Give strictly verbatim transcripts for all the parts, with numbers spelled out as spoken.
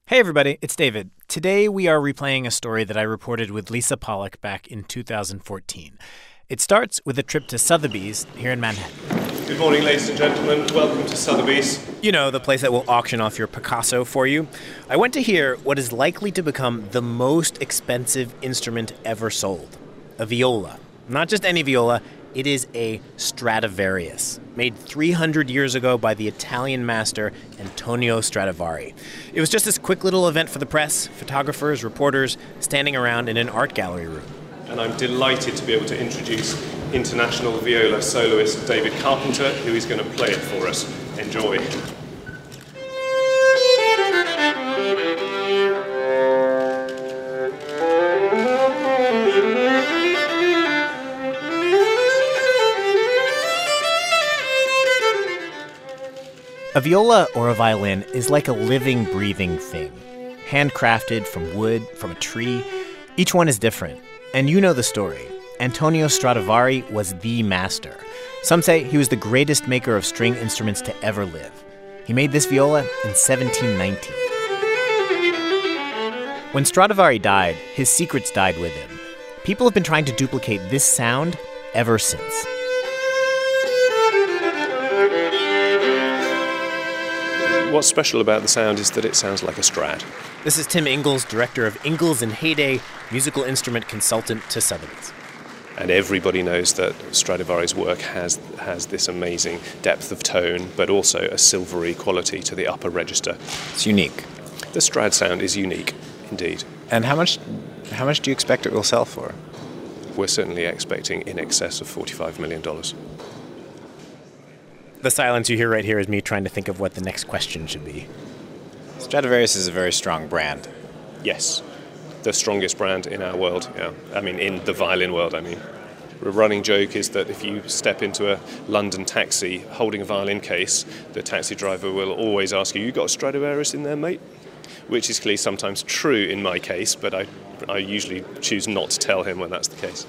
Hey everybody, it's David. Today we are replaying a story that I reported with Lisa Pollak back in two thousand fourteen. It starts with a trip to Sotheby's here in Manhattan. Good morning, ladies and gentlemen. Welcome to Sotheby's. You know, the place that will auction off your Picasso for you. I went to hear what is likely to become the most expensive instrument ever sold. A viola. Not just any viola, it is a Stradivarius, made three hundred years ago by the Italian master Antonio Stradivari. It was just this quick little event for the press, photographers, reporters, standing around in an art gallery room. And I'm delighted to be able to introduce international viola soloist David Carpenter, who is going to play it for us. Enjoy. A viola or a violin is like a living, breathing thing, handcrafted from wood, from a tree. Each one is different. And you know the story. Antonio Stradivari was the master. Some say he was the greatest maker of string instruments to ever live. He made this viola in seventeen nineteen. When Stradivari died, his secrets died with him. People have been trying to duplicate this sound ever since. What's special about the sound is that it sounds like a Strad. This is Tim Ingalls, director of Ingalls and Heyday, musical instrument consultant to Sotheby's. And everybody knows that Stradivari's work has has this amazing depth of tone, but also a silvery quality to the upper register. It's unique. The Strad sound is unique, indeed. And how much, how much do you expect it will sell for? We're certainly expecting in excess of forty-five million dollars. The silence you hear right here is me trying to think of what the next question should be. Stradivarius is a very strong brand. Yes, the strongest brand in our world, yeah. I mean, in the violin world, I mean. A running joke is that if you step into a London taxi holding a violin case, the taxi driver will always ask you, you got a Stradivarius in there, mate? Which is clearly sometimes true in my case, but I, I usually choose not to tell him when that's the case.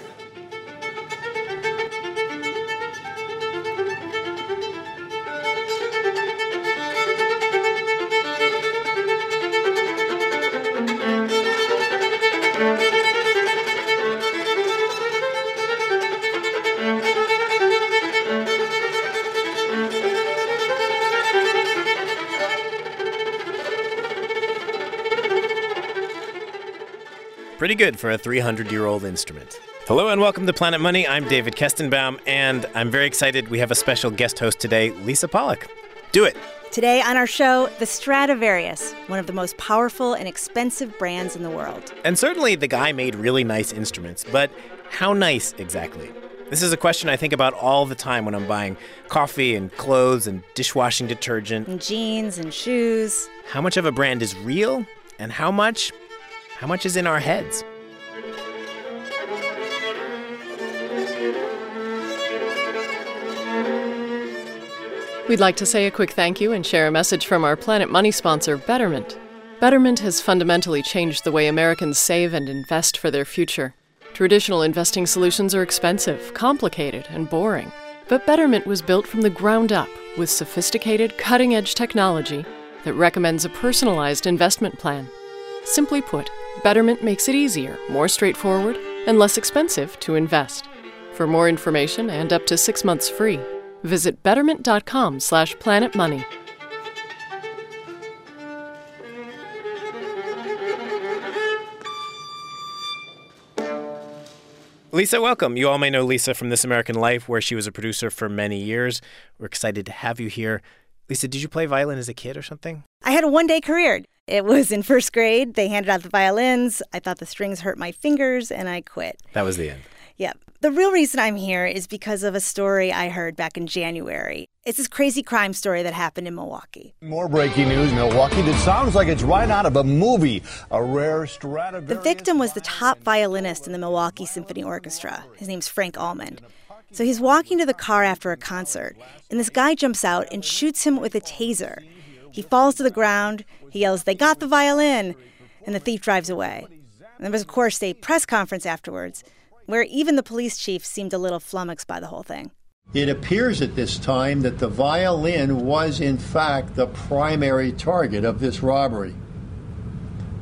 Pretty good for a three hundred year old instrument. Hello and welcome to Planet Money. I'm David Kestenbaum, and I'm very excited we have a special guest host today, Lisa Pollak. Do it. Today on our show, the Stradivarius, one of the most powerful and expensive brands in the world. And certainly the guy made really nice instruments, but how nice exactly? This is a question I think about all the time when I'm buying coffee and clothes and dishwashing detergent. And jeans and shoes. How much of a brand is real, and how much, how much is in our heads? We'd like to say a quick thank you and share a message from our Planet Money sponsor, Betterment. Betterment has fundamentally changed the way Americans save and invest for their future. Traditional investing solutions are expensive, complicated, and boring. But Betterment was built from the ground up with sophisticated, cutting-edge technology that recommends a personalized investment plan. Simply put, Betterment makes it easier, more straightforward, and less expensive to invest. For more information and up to six months free, visit betterment.com slash planetmoney. Lisa, welcome. You all may know Lisa from This American Life, where she was a producer for many years. We're excited to have you here. Lisa, did you play violin as a kid or something? I had a one-day career. It was in first grade. They handed out the violins. I thought the strings hurt my fingers, and I quit. That was the end. Yep. The real reason I'm here is because of a story I heard back in January. It's this crazy crime story that happened in Milwaukee. More breaking news, Milwaukee. That sounds like it's right out of a movie. A rare Stradivarius. The victim was the top violinist in the Milwaukee Symphony Orchestra. His name's Frank Almond. So he's walking to the car after a concert, and this guy jumps out and shoots him with a taser. He falls to the ground. He yells, "They got the violin!" And the thief drives away. And there was, of course, a press conference afterwards, where even the police chief seemed a little flummoxed by the whole thing. It appears at this time that the violin was, in fact, the primary target of this robbery.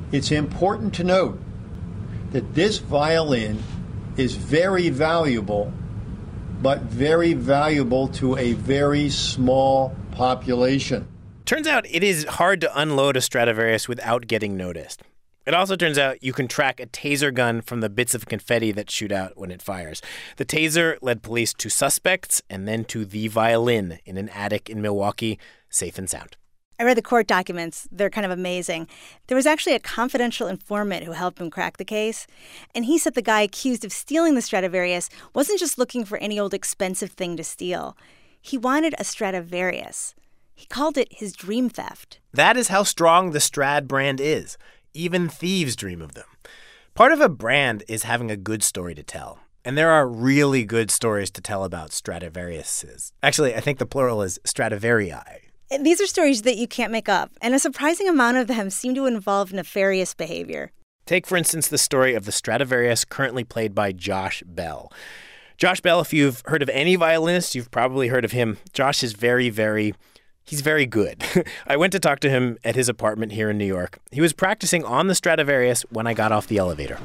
It's important to note that this violin is very valuable, but very valuable to a very small population. Turns out it is hard to unload a Stradivarius without getting noticed. It also turns out you can track a taser gun from the bits of confetti that shoot out when it fires. The taser led police to suspects and then to the violin in an attic in Milwaukee, safe and sound. I read the court documents. They're kind of amazing. There was actually a confidential informant who helped him crack the case. And he said the guy accused of stealing the Stradivarius wasn't just looking for any old expensive thing to steal. He wanted a Stradivarius. He called it his dream theft. That is how strong the Strad brand is. Even thieves dream of them. Part of a brand is having a good story to tell. And there are really good stories to tell about Stradivariuses. Actually, I think the plural is Stradivarii. These are stories that you can't make up, and a surprising amount of them seem to involve nefarious behavior. Take, for instance, the story of the Stradivarius currently played by Josh Bell. Josh Bell, if you've heard of any violinist, you've probably heard of him. Josh is very, very, he's very good. I went to talk to him at his apartment here in New York. He was practicing on the Stradivarius when I got off the elevator.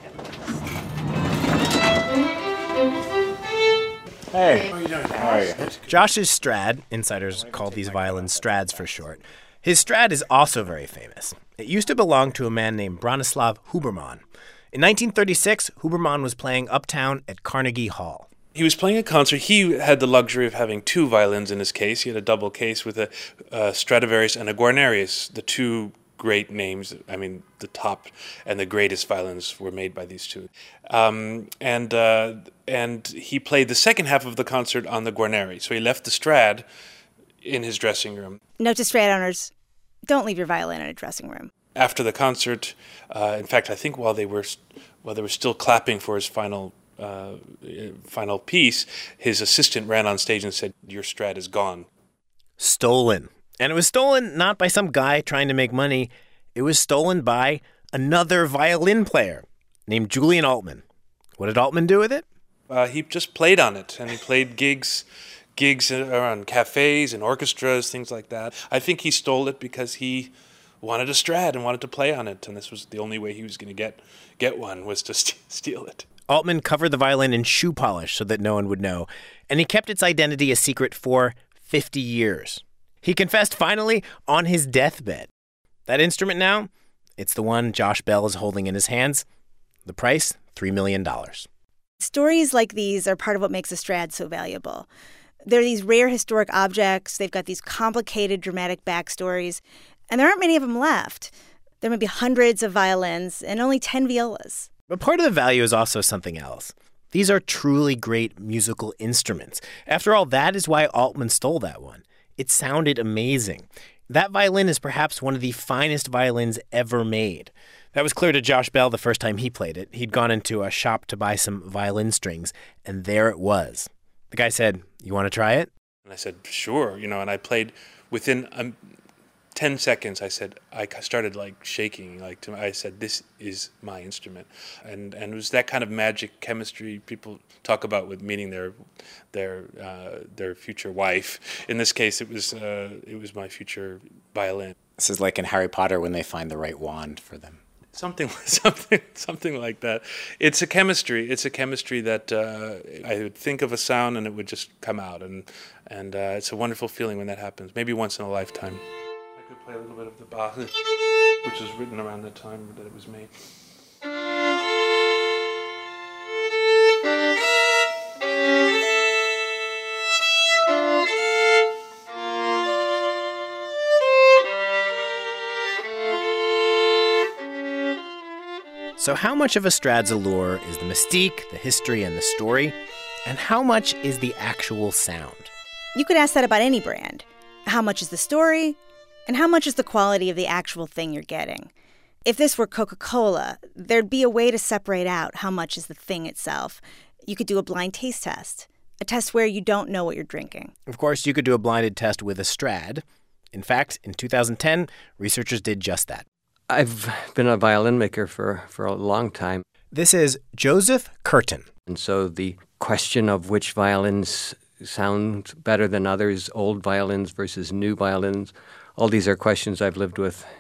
Hey, how are you doing? How are you? Josh's Strad, insiders call these violins Strads for short. His Strad is also very famous. It used to belong to a man named Bronislaw Huberman. In nineteen thirty-six, Huberman was playing uptown at Carnegie Hall. He was playing a concert. He had the luxury of having two violins in his case. He had a double case with a, a Stradivarius and a Guarnerius, the two great names. I mean, the top and the greatest violins were made by these two. Um, and uh, and he played the second half of the concert on the Guarneri. So he left the Strad in his dressing room. Note to Strad owners, don't leave your violin in a dressing room. After the concert, uh, in fact, I think while they were while they were still clapping for his final uh, final piece, his assistant ran on stage and said, "Your Strad is gone." Stolen. And it was stolen not by some guy trying to make money. It was stolen by another violin player named Julian Altman. What did Altman do with it? Uh, he just played on it, and he played gigs gigs around cafes and orchestras, things like that. I think he stole it because he wanted a Strad and wanted to play on it, and this was the only way he was going to get get one, was to st- steal it. Altman covered the violin in shoe polish so that no one would know, and he kept its identity a secret for fifty years. He confessed finally on his deathbed. That instrument now, it's the one Josh Bell is holding in his hands. The price, three million dollars. Stories like these are part of what makes a Strad so valuable. They're these rare historic objects. They've got these complicated, dramatic backstories, and there aren't many of them left. There may be hundreds of violins and only ten violas. But part of the value is also something else. These are truly great musical instruments. After all, that is why Altman stole that one. It sounded amazing. That violin is perhaps one of the finest violins ever made. That was clear to Josh Bell the first time he played it. He'd gone into a shop to buy some violin strings, and there it was. The guy said, "You want to try it?" And I said, "Sure." You know, and I played within um, ten seconds. I said, I started like shaking. Like to, I said, "This is my instrument," and and it was that kind of magic chemistry people talk about with meeting their their uh, their future wife. In this case, it was uh, it was my future violin. This is like in Harry Potter when they find the right wand for them. Something, something, something like that. It's a chemistry. It's a chemistry that uh, I would think of a sound and it would just come out, and and uh, it's a wonderful feeling when that happens. Maybe once in a lifetime. I could play a little bit of the Bach, which was written around the time that it was made. So how much of a Strad's allure is the mystique, the history, and the story? And how much is the actual sound? You could ask that about any brand. How much is the story? And how much is the quality of the actual thing you're getting? If this were Coca-Cola, there'd be a way to separate out how much is the thing itself. You could do a blind taste test, a test where you don't know what you're drinking. Of course, you could do a blinded test with a Strad. In fact, in two thousand ten, researchers did just that. I've been a violin maker for, for a long time. This is Joseph Curtin. And so the question of which violins sound better than others, old violins versus new violins, all these are questions I've lived with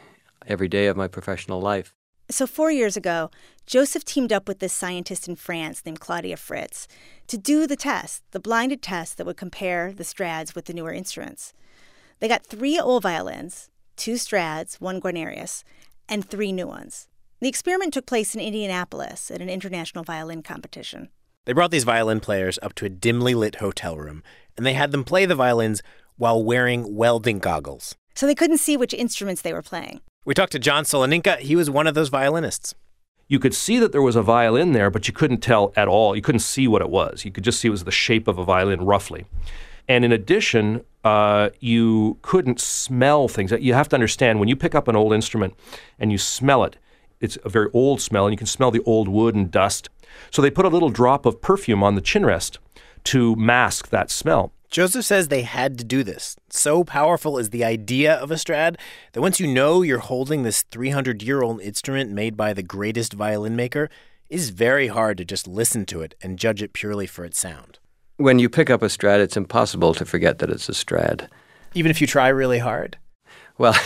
every day of my professional life. So four years ago, Joseph teamed up with this scientist in France named Claudia Fritz to do the test, the blinded test that would compare the Strads with the newer instruments. They got three old violins, two Strads, one Guarnerius, and three new ones. The experiment took place in Indianapolis at an international violin competition. They brought these violin players up to a dimly lit hotel room, and they had them play the violins while wearing welding goggles. So they couldn't see which instruments they were playing. We talked to John Soloninka. He was one of those violinists. You could see that there was a violin there, but you couldn't tell at all. You couldn't see what it was. You could just see it was the shape of a violin roughly. And in addition, uh, you couldn't smell things. You have to understand, when you pick up an old instrument and you smell it, it's a very old smell, and you can smell the old wood and dust. So they put a little drop of perfume on the chin rest to mask that smell. Joseph says they had to do this. So powerful is the idea of a Strad that once you know you're holding this three hundred year old instrument made by the greatest violin maker, it's very hard to just listen to it and judge it purely for its sound. When you pick up a Strad, it's impossible to forget that it's a Strad. Even if you try really hard? Well,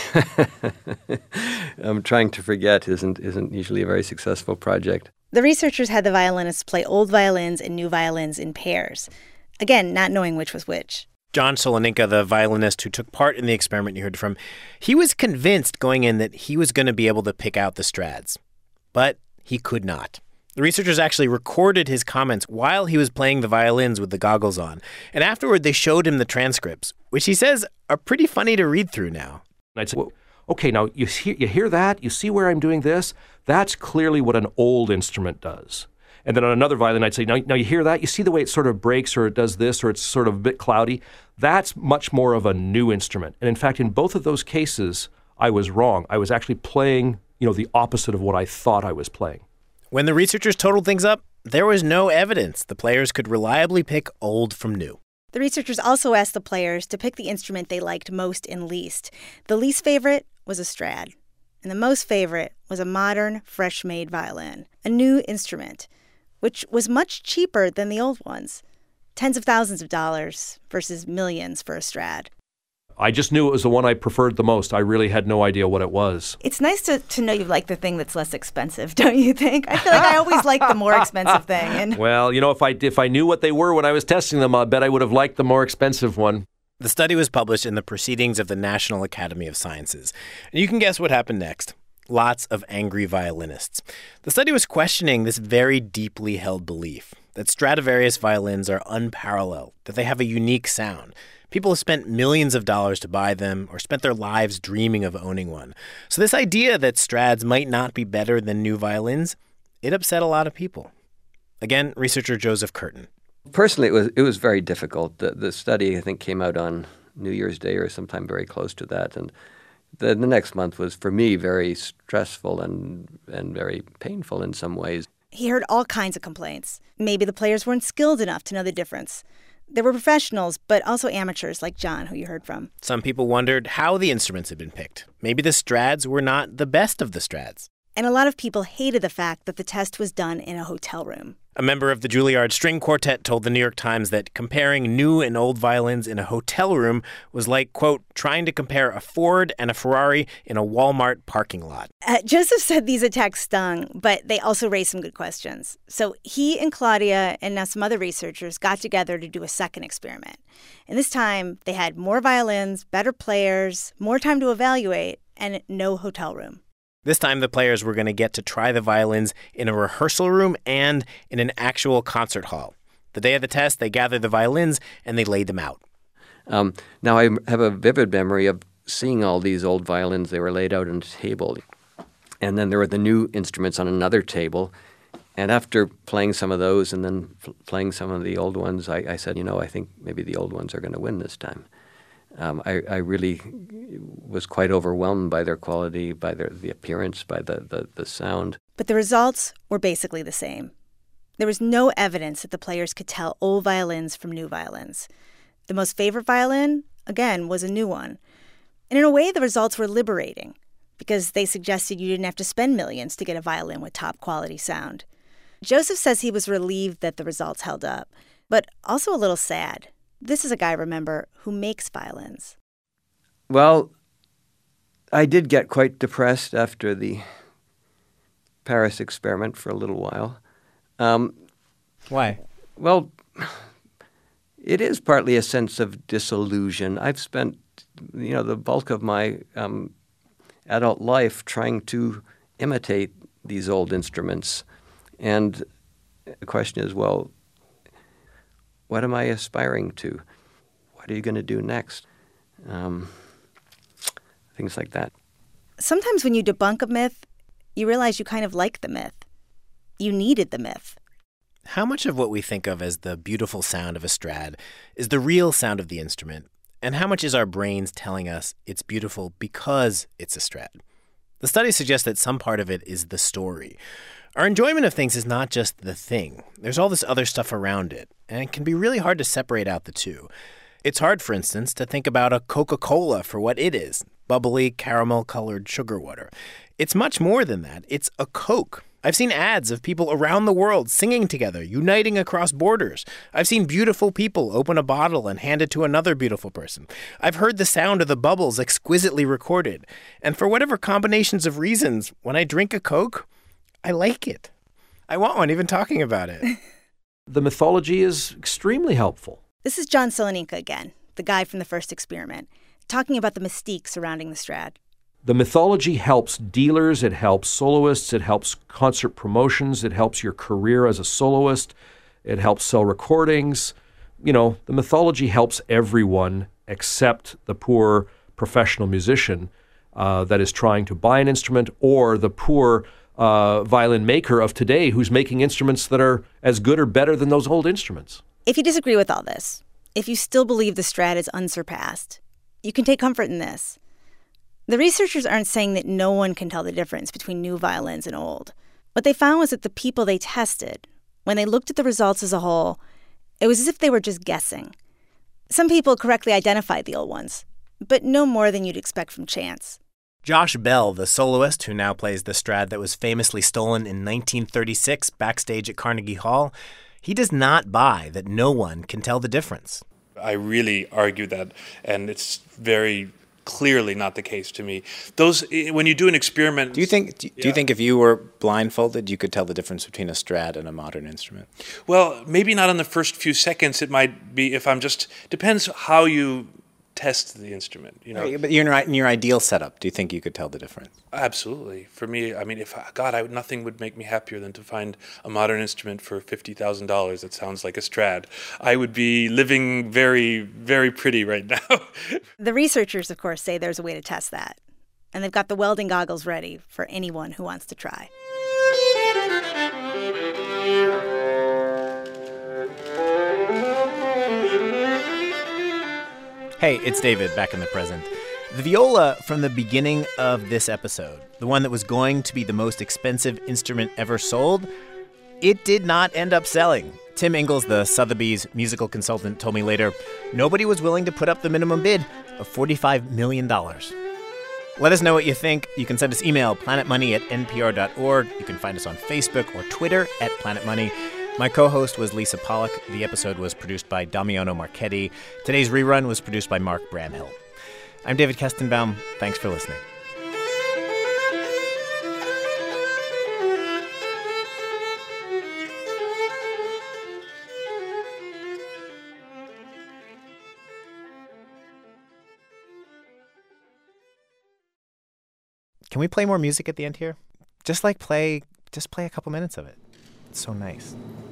um, trying to forget isn't isn't usually a very successful project. The researchers had the violinists play old violins and new violins in pairs. Again, not knowing which was which. John Soloninka, the violinist who took part in the experiment you heard from, he was convinced going in that he was going to be able to pick out the Strads. But he could not. The researchers actually recorded his comments while he was playing the violins with the goggles on. And afterward, they showed him the transcripts, which he says are pretty funny to read through now. I'd say, well, okay, now you hear, you hear that? You see where I'm doing this? That's clearly what an old instrument does. And then on another violin, I'd say, now, now you hear that? You see the way it sort of breaks, or it does this, or it's sort of a bit cloudy? That's much more of a new instrument. And in fact, in both of those cases, I was wrong. I was actually playing, you know, the opposite of what I thought I was playing. When the researchers totaled things up, there was no evidence the players could reliably pick old from new. The researchers also asked the players to pick the instrument they liked most and least. The least favorite was a Strad, and the most favorite was a modern, fresh-made violin, a new instrument, which was much cheaper than the old ones. Tens of thousands of dollars versus millions for a Strad. I just knew it was the one I preferred the most. I really had no idea what it was. It's nice to, to know you like the thing that's less expensive, don't you think? I feel like I always like the more expensive thing. And well, you know, if I, if I knew what they were when I was testing them, I bet I would have liked the more expensive one. The study was published in the Proceedings of the National Academy of Sciences. And you can guess what happened next. Lots of angry violinists. The study was questioning this very deeply held belief that Stradivarius violins are unparalleled, that they have a unique sound. People have spent millions of dollars to buy them or spent their lives dreaming of owning one. So this idea that Strads might not be better than new violins, it upset a lot of people. Again, researcher Joseph Curtin. Personally, it was it was very difficult. The, the study, I think, came out on New Year's Day or sometime very close to that, and The, the next month was, for me, very stressful and and very painful in some ways. He heard all kinds of complaints. Maybe the players weren't skilled enough to know the difference. There were professionals, but also amateurs like John, who you heard from. Some people wondered how the instruments had been picked. Maybe the Strads were not the best of the Strads. And a lot of people hated the fact that the test was done in a hotel room. A member of the Juilliard String Quartet told the New York Times that comparing new and old violins in a hotel room was like, quote, trying to compare a Ford and a Ferrari in a Walmart parking lot. Uh, Joseph said these attacks stung, but they also raised some good questions. So he and Claudia and now some other researchers got together to do a second experiment. And this time, they had more violins, better players, more time to evaluate, and no hotel room. This time, the players were going to get to try the violins in a rehearsal room and in an actual concert hall. The day of the test, they gathered the violins and they laid them out. Um, now, I have a vivid memory of seeing all these old violins. They were laid out on a table. And then there were the new instruments on another table. And after playing some of those and then f- playing some of the old ones, I, I said, you know, I think maybe the old ones are going to win this time. Um, I, I really was quite overwhelmed by their quality, by their the appearance, by the, the, the sound. But the results were basically the same. There was no evidence that the players could tell old violins from new violins. The most favorite violin, again, was a new one. And in a way, the results were liberating because they suggested you didn't have to spend millions to get a violin with top quality sound. Joseph says he was relieved that the results held up, but also a little sad. This is a guy, remember, who makes violins. Well, I did get quite depressed after the Paris experiment for a little while. Um, Why? Well, it is partly a sense of disillusion. I've spent, you know, the bulk of my um, adult life trying to imitate these old instruments. And the question is, well, what am I aspiring to? What are you going to do next? Um, things like that. Sometimes when you debunk a myth, you realize you kind of like the myth. You needed the myth. How much of what we think of as the beautiful sound of a Strad is the real sound of the instrument? And how much is our brains telling us it's beautiful because it's a Strad? The studies suggest that some part of it is the story. Our enjoyment of things is not just the thing. There's all this other stuff around it, and it can be really hard to separate out the two. It's hard, for instance, to think about a Coca-Cola for what it is, bubbly, caramel-colored sugar water. It's much more than that. It's a Coke. I've seen ads of people around the world singing together, uniting across borders. I've seen beautiful people open a bottle and hand it to another beautiful person. I've heard the sound of the bubbles exquisitely recorded. And for whatever combinations of reasons, when I drink a Coke, I like it. I want one, even talking about it. The mythology is extremely helpful. This is John Soloninka again, the guy from the first experiment, talking about the mystique surrounding the Strad. The mythology helps dealers, it helps soloists, it helps concert promotions, it helps your career as a soloist, it helps sell recordings. You know, the mythology helps everyone except the poor professional musician uh, that is trying to buy an instrument, or the poor uh, violin maker of today who's making instruments that are as good or better than those old instruments. If you disagree with all this, if you still believe the Strad is unsurpassed, you can take comfort in this. The researchers aren't saying that no one can tell the difference between new violins and old. What they found was that the people they tested, when they looked at the results as a whole, it was as if they were just guessing. Some people correctly identified the old ones, but no more than you'd expect from chance. Josh Bell, the soloist who now plays the Strad that was famously stolen in nineteen thirty-six backstage at Carnegie Hall, he does not buy that no one can tell the difference. I really argue that, and it's very clearly not the case to me. Those, when you do an experiment... Do you think do, yeah. do you think if you were blindfolded, you could tell the difference between a Strad and a modern instrument? Well, maybe not in the first few seconds. It might be if I'm just... Depends how you test the instrument, you know. Right, but you're in, in your ideal setup, do you think you could tell the difference? Absolutely. For me, I mean, if God, I, nothing would make me happier than to find a modern instrument for fifty thousand dollars that sounds like a Strad. I would be living very, very pretty right now. The researchers, of course, say there's a way to test that. And they've got the welding goggles ready for anyone who wants to try. Hey, it's David, back in the present. The viola from the beginning of this episode, the one that was going to be the most expensive instrument ever sold, it did not end up selling. Tim Ingalls, the Sotheby's musical consultant, told me later, nobody was willing to put up the minimum bid of forty-five million dollars. Let us know what you think. You can send us email, planetmoney at n p r dot org. You can find us on Facebook or Twitter at planetmoney. My co-host was Lisa Pollack. The episode was produced by Damiano Marchetti. Today's rerun was produced by Mark Bramhill. I'm David Kestenbaum. Thanks for listening. Can we play more music at the end here? Just like play, just play a couple minutes of it. It's so nice.